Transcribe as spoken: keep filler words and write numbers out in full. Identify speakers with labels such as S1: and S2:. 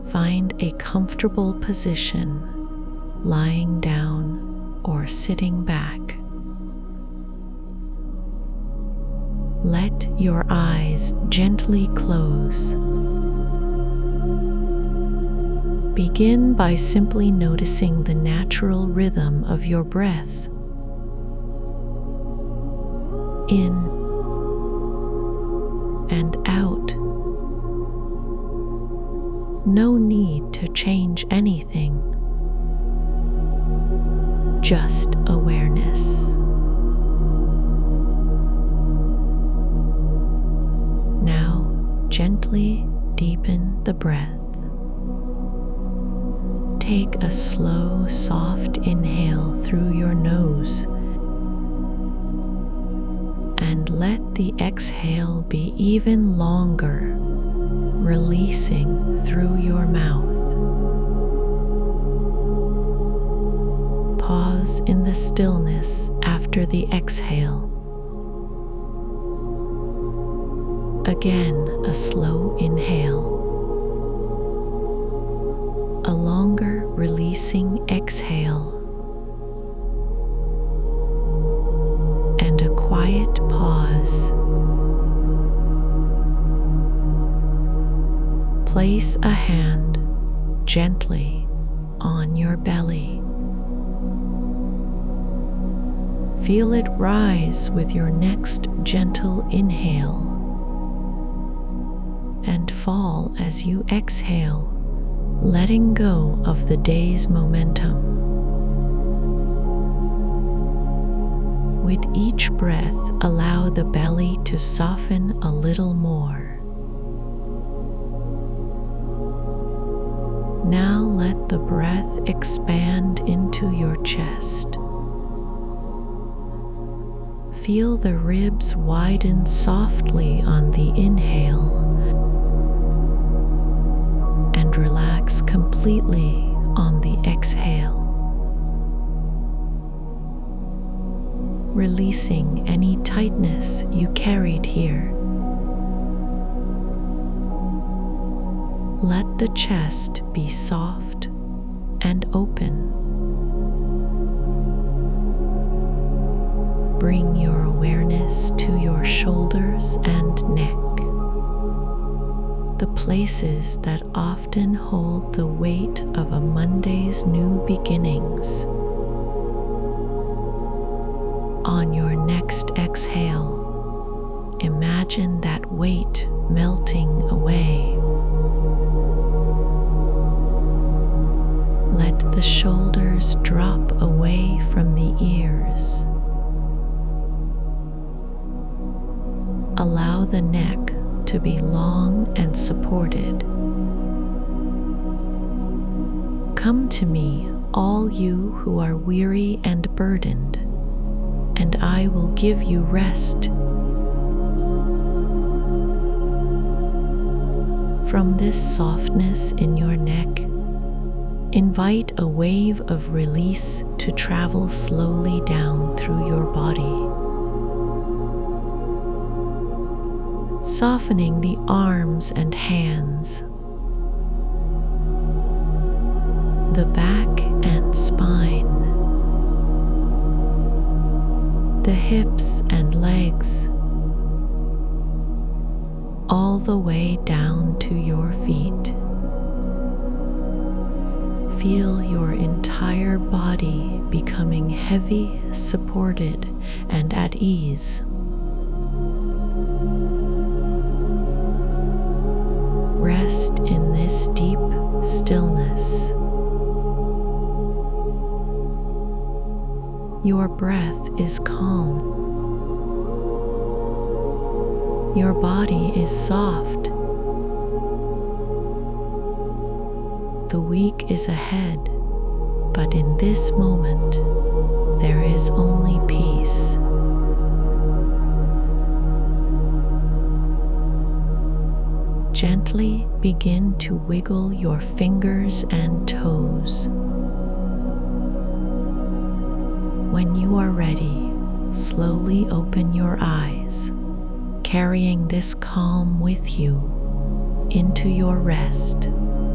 S1: Find a comfortable position, lying down or sitting back. Let your eyes gently close. Begin by simply noticing the natural rhythm of your breath. In and out. No need to change anything. Just awareness. Now, gently deepen the breath. Take a slow, soft inhale through your nose and let the exhale be even longer, releasing through your mouth. Pause in the stillness after the exhale. Again, a slow inhale. A longer releasing exhale. And a quiet pause. Place a hand gently on your belly. Feel it rise with your next gentle inhale and fall as you exhale, letting go of the day's momentum. With each breath, allow the belly to soften a little more. Now let the breath expand into your chest. Feel the ribs widen softly on the inhale and relax completely on the exhale, releasing any tightness you carried here. Let the chest be soft and open. Bring your awareness to your shoulders and neck, the places that often hold the weight of a Monday's new beginnings. On your next exhale, imagine that weight melting away. Let the shoulders drop away from the ears. Allow the neck to be long and supported. Come to me, all you who are weary and burdened, and I will give you rest. From this softness in your neck, invite a wave of release to travel slowly down through your body, softening the arms and hands, the back and spine, the hips and legs, all the way down to your feet. Feel your entire body becoming heavy, supported, and at ease. Rest in this deep stillness. Your breath is calm. Your body is soft. The week is ahead, but in this moment, there is only peace. Gently begin to wiggle your fingers and toes. When you are ready, slowly open your eyes, carrying this calm with you into your rest.